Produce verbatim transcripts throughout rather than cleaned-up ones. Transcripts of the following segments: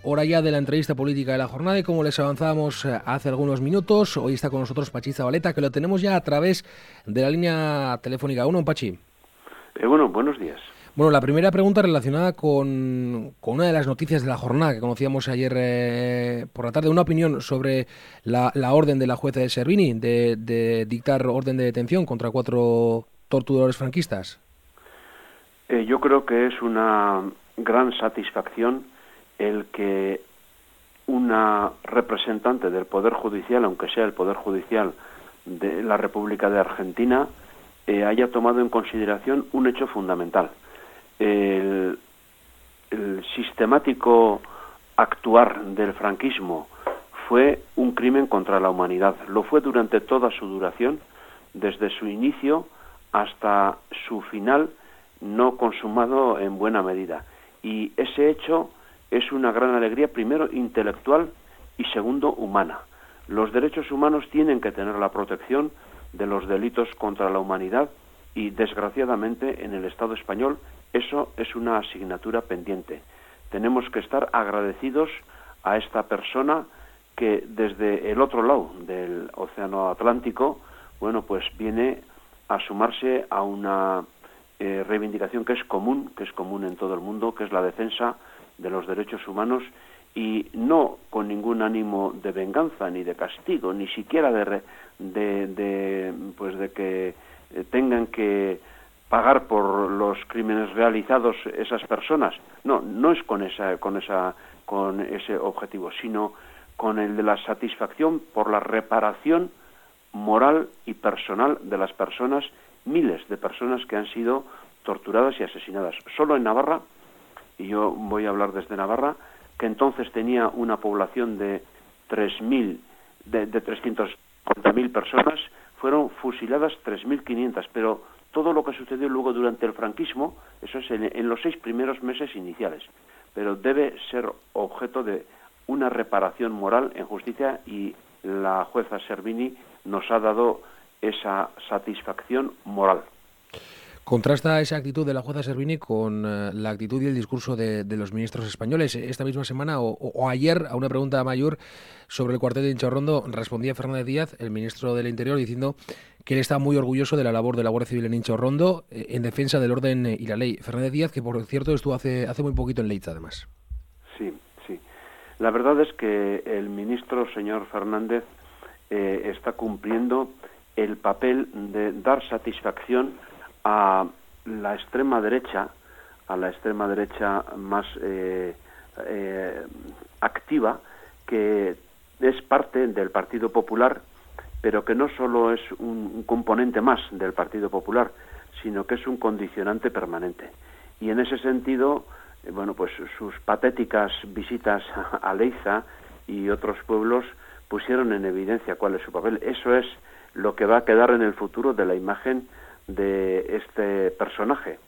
hora ya de la entrevista política de la jornada y como les avanzábamos hace algunos minutos, hoy está con nosotros Pachi Zabaleta, que lo tenemos ya a través de la línea telefónica. Uno, Pachi. Eh, bueno, buenos días. Bueno, la primera pregunta relacionada con, con una de las noticias de la jornada que conocíamos ayer eh, por la tarde, una opinión sobre la, la orden de la jueza Servini de, de dictar orden de detención contra cuatro torturadores franquistas. Eh, yo creo que es una gran satisfacción el que una representante del Poder Judicial, aunque sea el Poder Judicial de la República de Argentina, eh, haya tomado en consideración un hecho fundamental. El, el sistemático actuar del franquismo fue un crimen contra la humanidad. Lo fue durante toda su duración, desde su inicio hasta su final, no consumado en buena medida. Y ese hecho es una gran alegría, primero intelectual y segundo humana. Los derechos humanos tienen que tener la protección de los delitos contra la humanidad y, desgraciadamente, en el Estado español eso es una asignatura pendiente. Tenemos que estar agradecidos a esta persona que desde el otro lado del Océano Atlántico, bueno, pues viene a sumarse a una eh, reivindicación que es común, que es común en todo el mundo, que es la defensa de los derechos humanos, y no con ningún ánimo de venganza ni de castigo, ni siquiera de, de, de pues de que eh, tengan que pagar por los crímenes realizados esas personas. No, no es con esa, con esa, con ese objetivo, sino con el de la satisfacción por la reparación moral y personal de las personas, miles de personas que han sido torturadas y asesinadas. Solo en Navarra, y yo voy a hablar desde Navarra, que entonces tenía una población de tres mil, de, de trescientas cincuenta mil personas, fueron fusiladas tres mil quinientas, pero todo lo que sucedió luego durante el franquismo, eso es en, en los seis primeros meses iniciales, pero debe ser objeto de una reparación moral en justicia, y la jueza Servini nos ha dado esa satisfacción moral. Contrasta esa actitud de la jueza Servini con uh, la actitud y el discurso de, de los ministros españoles. Esta misma semana o, o ayer, a una pregunta mayor sobre el cuartel de Inchaurrondo, respondía Fernández Díaz, el ministro del Interior, diciendo que él está muy orgulloso de la labor de la Guardia Civil en Inchaurrondo eh, en defensa del orden y la ley. Fernández Díaz, que por cierto estuvo hace, hace muy poquito en Leitza, además. Sí, sí. La verdad es que el ministro, señor Fernández, eh, está cumpliendo el papel de dar satisfacción a la extrema derecha, a la extrema derecha más eh, eh, activa, que es parte del Partido Popular, pero que no solo es un, un componente más del Partido Popular, sino que es un condicionante permanente. Y en ese sentido, eh, bueno, pues sus patéticas visitas a Leiza y otros pueblos pusieron en evidencia cuál es su papel. Eso es lo que va a quedar en el futuro de la imagen de este personaje.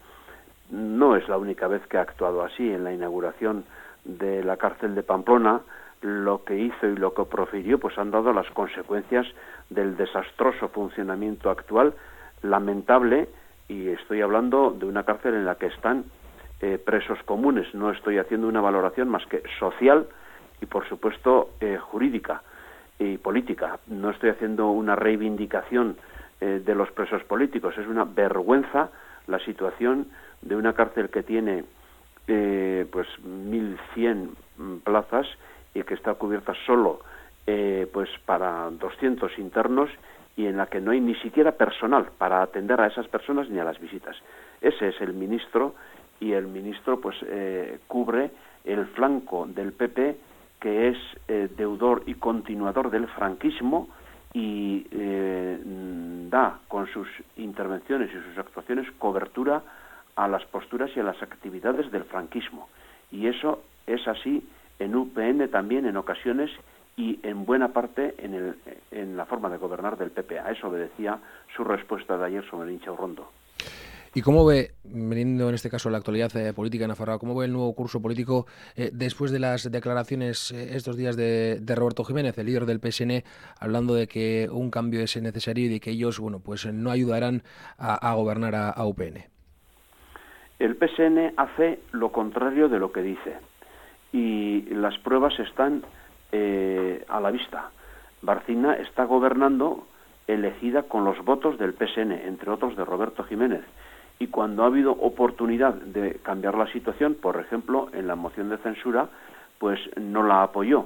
No es la única vez que ha actuado así. En la inauguración de la cárcel de Pamplona, lo que hizo y lo que profirió pues han dado las consecuencias del desastroso funcionamiento actual, lamentable, y estoy hablando de una cárcel en la que están eh, presos comunes. No estoy haciendo una valoración más que social y, por supuesto, eh, jurídica y política. No estoy haciendo una reivindicación eh, de los presos políticos. Es una vergüenza la situación de una cárcel que tiene eh, pues mil cien plazas y que está cubierta solo eh, pues para doscientos internos, y en la que no hay ni siquiera personal para atender a esas personas ni a las visitas. Ese es el ministro, y el ministro pues eh, cubre el flanco del P P, que es eh, deudor y continuador del franquismo, y eh, da con sus intervenciones y sus actuaciones cobertura a las posturas y a las actividades del franquismo. Y eso es así en U P N también en ocasiones, y en buena parte en, el, en la forma de gobernar del P P. A eso obedecía su respuesta de ayer sobre el Inchaurrondo. ¿Y cómo ve, veniendo en este caso la actualidad eh, política en Nafarroa, cómo ve el nuevo curso político eh, después de las declaraciones eh, estos días de, de Roberto Jiménez, el líder del P S N, hablando de que un cambio es necesario y de que ellos, bueno, pues no ayudarán a, a gobernar a, a U P N? El P S N hace lo contrario de lo que dice. y las pruebas están eh, a la vista. Barcina está gobernando elegida con los votos del P S N, entre otros de Roberto Jiménez. Y cuando ha habido oportunidad de cambiar la situación, por ejemplo, en la moción de censura, pues no la apoyó.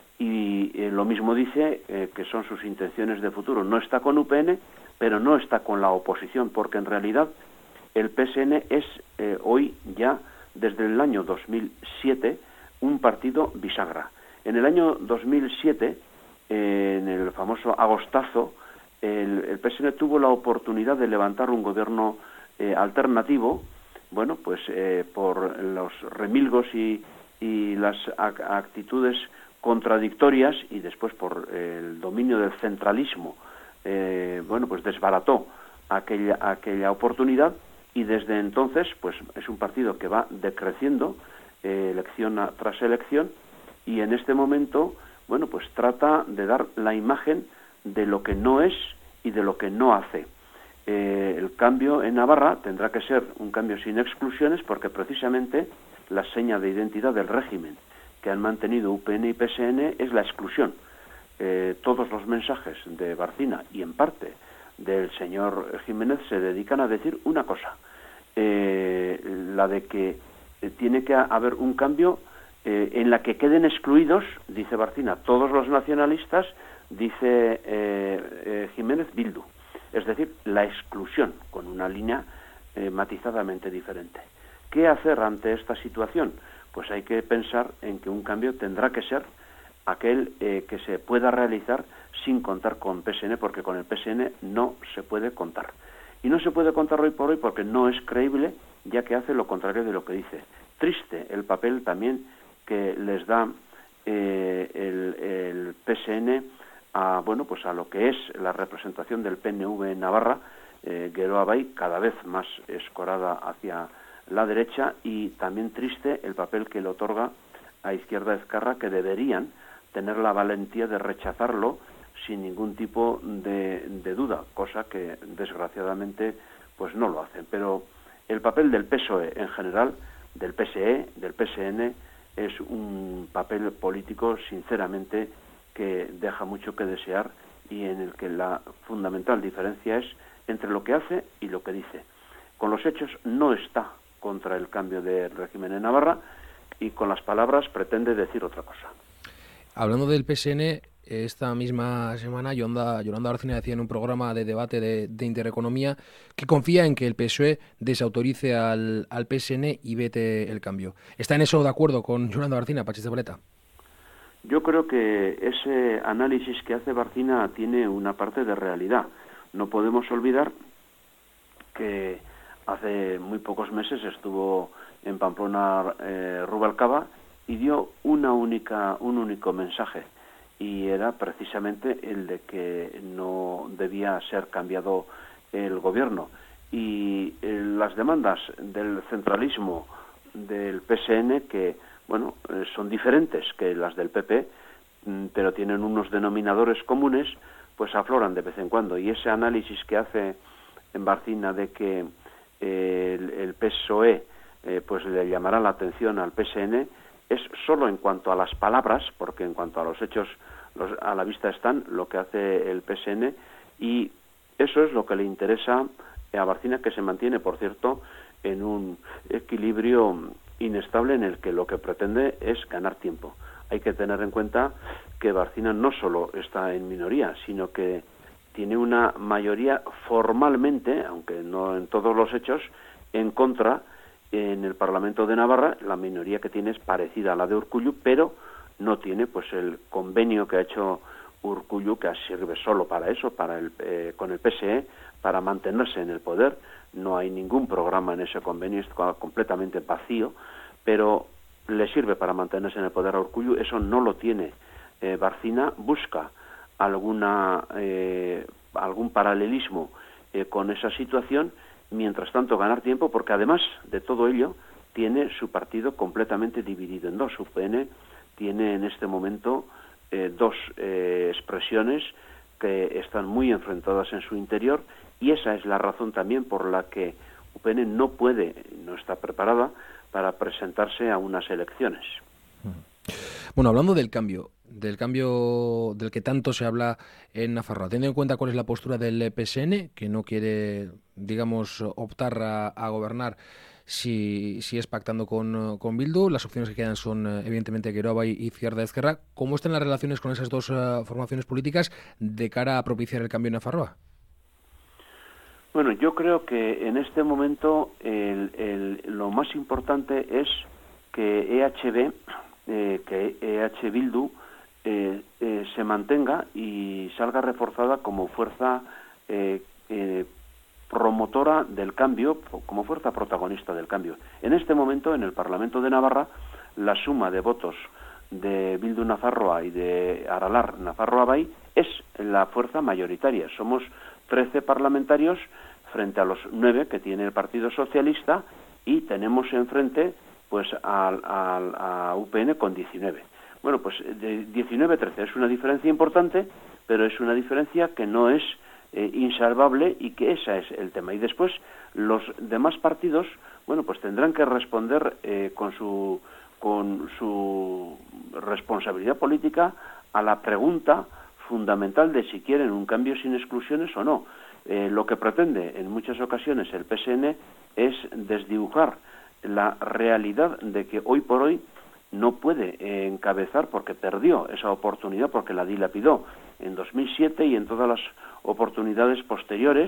Y eh, lo mismo dice eh, que son sus intenciones de futuro. No está con U P N, pero no está con la oposición, porque en realidad el P S N es eh, hoy ya, desde el año dos mil siete, un partido bisagra. En el año dos mil siete, eh, en el famoso agostazo, el, el P S N tuvo la oportunidad de levantar un gobierno eh, alternativo, bueno, pues eh, por los remilgos y, y las actitudes contradictorias, y después por el dominio del centralismo, eh, bueno, pues desbarató aquella, aquella oportunidad, y desde entonces pues es un partido que va decreciendo eh, elección a, tras elección, y en este momento, bueno, pues trata de dar la imagen de lo que no es y de lo que no hace. Eh, el cambio en Navarra tendrá que ser un cambio sin exclusiones, porque precisamente la seña de identidad del régimen que han mantenido U P N y P S N es la exclusión. Eh, todos los mensajes de Barcina y en parte del señor Jiménez se dedican a decir una cosa, eh, la de que eh, tiene que haber un cambio eh, en la que queden excluidos, dice Barcina, todos los nacionalistas, dice eh, eh, Jiménez, Bildu. Es decir, la exclusión, con una línea eh, matizadamente diferente. ¿Qué hacer ante esta situación? Pues hay que pensar en que un cambio tendrá que ser aquel eh, que se pueda realizar sin contar con P S N, porque con el P S N no se puede contar. Y no se puede contar hoy por hoy porque no es creíble, ya que hace lo contrario de lo que dice. Triste el papel también que les da eh, el, el P S N a, bueno, pues a lo que es la representación del P N V en Navarra, eh, Geroa Bai, cada vez más escorada hacia la derecha, y también triste el papel que le otorga a Izquierda Ezkerra, que deberían tener la valentía de rechazarlo sin ningún tipo de, de duda, cosa que desgraciadamente pues no lo hacen. Pero el papel del P S O E en general, del P S E, del P S N, es un papel político sinceramente que deja mucho que desear, y en el que la fundamental diferencia es entre lo que hace y lo que dice. Con los hechos no está contra el cambio de régimen en Navarra, y con las palabras pretende decir otra cosa. Hablando del P S N, esta misma semana Yolanda, Yolanda Bárcena decía en un programa de debate de, de Intereconomía que confía en que el P S O E desautorice al, al P S N y vete el cambio. ¿Está en eso de acuerdo con Yolanda Bárcena, Patxi Zabaleta? Yo creo que ese análisis que hace Bárcena tiene una parte de realidad. No podemos olvidar que hace muy pocos meses estuvo en Pamplona eh, Rubalcaba y dio una única, un único mensaje, y era precisamente el de que no debía ser cambiado el gobierno. Y eh, las demandas del centralismo del P S N, que bueno, eh, son diferentes que las del P P, pero tienen unos denominadores comunes, pues afloran de vez en cuando. Y ese análisis que hace en Bárcena de que eh, el, el P S O E eh, pues le llamará la atención al P S N, es solo en cuanto a las palabras, porque en cuanto a los hechos los, a la vista están lo que hace el P S N, y eso es lo que le interesa a Bárcena, que se mantiene, por cierto, en un equilibrio inestable en el que lo que pretende es ganar tiempo. Hay que tener en cuenta que Bárcena no solo está en minoría, sino que tiene una mayoría formalmente, aunque no en todos los hechos, en contra en el Parlamento de Navarra. La minoría que tiene es parecida a la de Urkullu, pero no tiene pues el convenio que ha hecho Urkullu, que sirve solo para eso, para el, eh, con el P S E, para mantenerse en el poder. No hay ningún programa en ese convenio, está completamente vacío, pero le sirve para mantenerse en el poder a Urkullu. Eso no lo tiene eh, Bárcena. Busca alguna eh, algún paralelismo eh, con esa situación, mientras tanto ganar tiempo, porque además de todo ello tiene su partido completamente dividido en dos. U P N tiene en este momento eh, dos eh, expresiones que están muy enfrentadas en su interior, y esa es la razón también por la que U P N no puede, no está preparada para presentarse a unas elecciones. Bueno, hablando del cambio, del cambio del que tanto se habla en Nafarroa, teniendo en cuenta cuál es la postura del P S N, que no quiere, digamos, optar a, a gobernar si, si es pactando con, con Bildu, las opciones que quedan son evidentemente Geroa y Izquierda Ezkerra. ¿Cómo están las relaciones con esas dos uh, formaciones políticas de cara a propiciar el cambio en Nafarroa? Bueno, yo creo que en este momento el, el, lo más importante es que E H B, eh, que E H Bildu eh, eh, se mantenga y salga reforzada como fuerza eh, eh, promotora del cambio, como fuerza protagonista del cambio. En este momento, en el Parlamento de Navarra, la suma de votos de Bildu Nafarroa y de Aralar Nafarroa Bai es la fuerza mayoritaria. Somos trece parlamentarios frente a los nueve que tiene el Partido Socialista y tenemos enfrente pues al, al, a U P N con diecinueve. Bueno, pues de diecinueve a trece es una diferencia importante, pero es una diferencia que no es eh, insalvable y que ese es el tema. Y después los demás partidos, bueno, pues tendrán que responder eh, con su con su responsabilidad política a la pregunta fundamental de si quieren un cambio sin exclusiones o no. Eh, lo que pretende en muchas ocasiones el P S N es desdibujar la realidad de que hoy por hoy no puede eh, encabezar porque perdió esa oportunidad, porque la dilapidó en dos mil siete y en todas las oportunidades posteriores,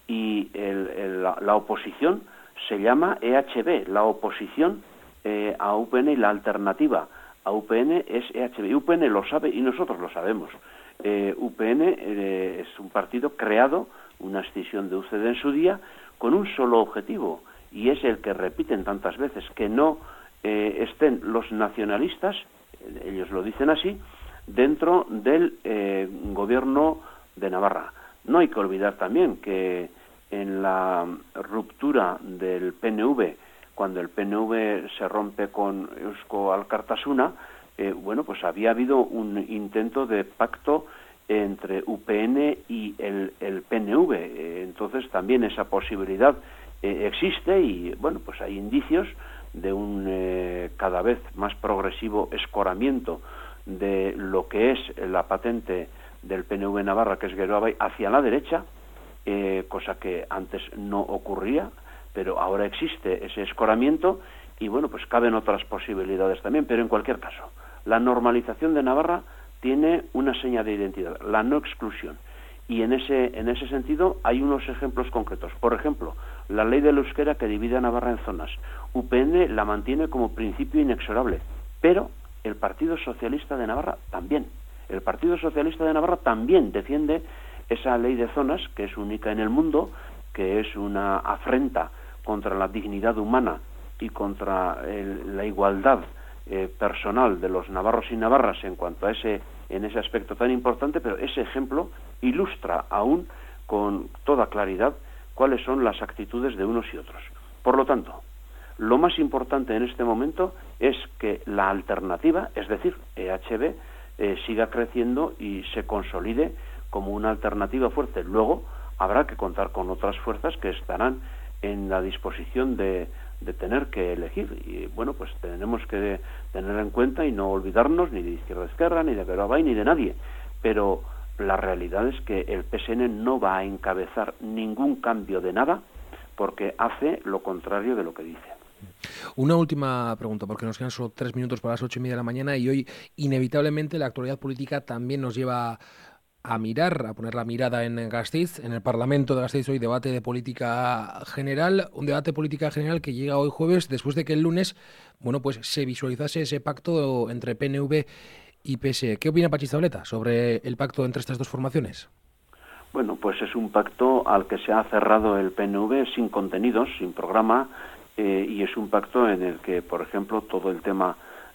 y el, el, la, la oposición se llama E H B, la oposición eh, a U P N, y la alternativa a U P N es E H B. U P N lo sabe y nosotros lo sabemos. Eh, U P N eh, es un partido creado, una escisión de U C D en su día, con un solo objetivo, y es el que repiten tantas veces, que no eh, estén los nacionalistas, ellos lo dicen así, dentro del eh, gobierno de Navarra. No hay que olvidar también que en la ruptura del P N V, cuando el P N V se rompe con Eusko Alkartasuna, eh, bueno, pues había habido un intento de pacto entre U P N y el, el P N V. Eh, entonces también esa posibilidad eh, existe y, bueno, pues hay indicios de un eh, cada vez más progresivo escoramiento de lo que es la patente del P N V Navarra, que es Geroa Bai, hacia la derecha, eh, cosa que antes no ocurría, pero ahora existe ese escoramiento y, bueno, pues caben otras posibilidades también, pero en cualquier caso, la normalización de Navarra tiene una seña de identidad, la no exclusión. Y en ese, en ese sentido hay unos ejemplos concretos. Por ejemplo, la ley del euskera que divide a Navarra en zonas. U P N la mantiene como principio inexorable, pero el Partido Socialista de Navarra también. El Partido Socialista de Navarra también defiende esa ley de zonas, que es única en el mundo, que es una afrenta contra la dignidad humana y contra el, la igualdad Eh, personal de los navarros y navarras en cuanto a ese en ese aspecto tan importante, pero ese ejemplo ilustra aún con toda claridad cuáles son las actitudes de unos y otros. Por lo tanto, lo más importante en este momento es que la alternativa, es decir, E H B, eh, siga creciendo y se consolide como una alternativa fuerte. Luego habrá que contar con otras fuerzas que estarán en la disposición de de tener que elegir, y bueno, pues tenemos que tener en cuenta y no olvidarnos ni de Izquierda Ezkerra, ni de Geroa Bai, ni de nadie, pero la realidad es que el P S N no va a encabezar ningún cambio de nada porque hace lo contrario de lo que dice. Una última pregunta, porque nos quedan solo tres minutos para las ocho y media de la mañana y hoy inevitablemente la actualidad política también nos lleva a mirar, a poner la mirada en Gasteiz, en el Parlamento de Gasteiz hoy debate de política general, un debate de política general que llega hoy jueves después de que el lunes, bueno, pues se visualizase ese pacto entre P N V y P S E. ¿Qué opina Patxi Zabaleta sobre el pacto entre estas dos formaciones? Bueno, pues es un pacto al que se ha cerrado el P N V sin contenidos, sin programa, eh, y es un pacto en el que, por ejemplo, todo el tema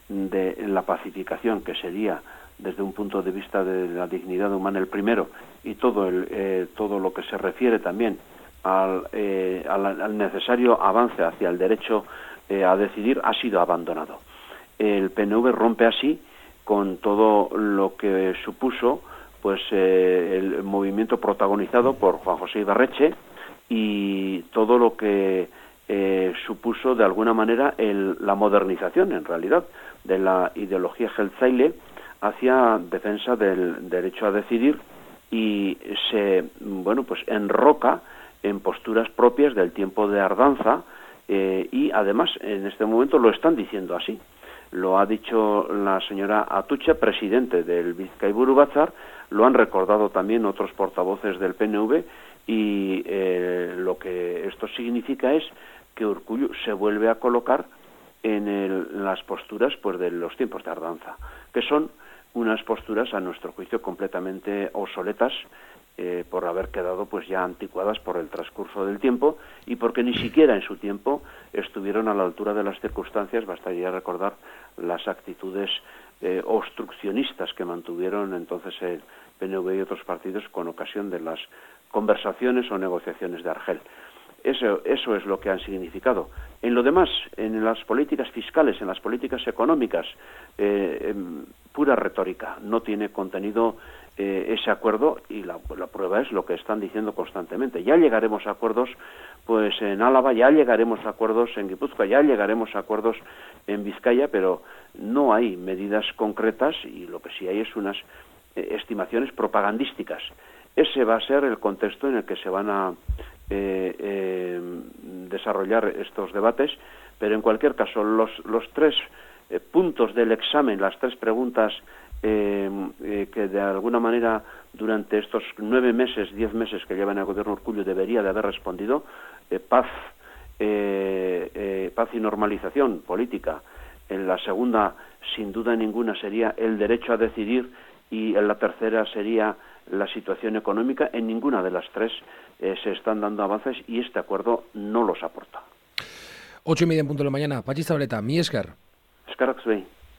de la pacificación, que sería desde un punto de vista de la dignidad humana el primero, y todo el eh, todo lo que se refiere también al, eh, al, al necesario avance hacia el derecho eh, a decidir, ha sido abandonado. El P N V rompe así con todo lo que supuso pues eh, el movimiento protagonizado por Juan José Ibarretxe y todo lo que eh, supuso de alguna manera el, la modernización, en realidad, de la ideología jeltzaile hacia defensa del derecho a decidir y se, bueno, pues enroca en posturas propias del tiempo de Ardanza eh, y además en este momento lo están diciendo así. Lo ha dicho la señora Atutxa, presidente del Bizkaiburu Batzar, lo han recordado también otros portavoces del P N V y eh, lo que esto significa es que Urkullu se vuelve a colocar en, el, en las posturas pues de los tiempos de Ardanza, que son unas posturas a nuestro juicio completamente obsoletas eh, por haber quedado pues ya anticuadas por el transcurso del tiempo y porque ni siquiera en su tiempo estuvieron a la altura de las circunstancias. Bastaría recordar las actitudes eh, obstruccionistas que mantuvieron entonces el P N V y otros partidos con ocasión de las conversaciones o negociaciones de Argel. Eso, eso es lo que han significado. En lo demás, en las políticas fiscales, en las políticas económicas, eh, eh, pura retórica, no tiene contenido eh, ese acuerdo y la, la prueba es lo que están diciendo constantemente. Ya llegaremos a acuerdos pues en Álava, ya llegaremos a acuerdos en Guipúzcoa, ya llegaremos a acuerdos en Vizcaya, pero no hay medidas concretas y lo que sí hay es unas eh, estimaciones propagandísticas. Ese va a ser el contexto en el que se van a eh, eh, desarrollar estos debates, pero en cualquier caso los, los tres eh, puntos del examen, las tres preguntas eh, eh, que de alguna manera durante estos nueve meses, diez meses que llevan el gobierno Urkullu debería de haber respondido, eh, paz, eh, eh, paz y normalización política. En la segunda, sin duda ninguna, sería el derecho a decidir y en la tercera sería la situación económica. En ninguna de las tres eh, se están dando avances y este acuerdo no los aporta. Ocho y media en punto de la mañana. Patxi Zabaleta, mi esker. Eskerrak zuei.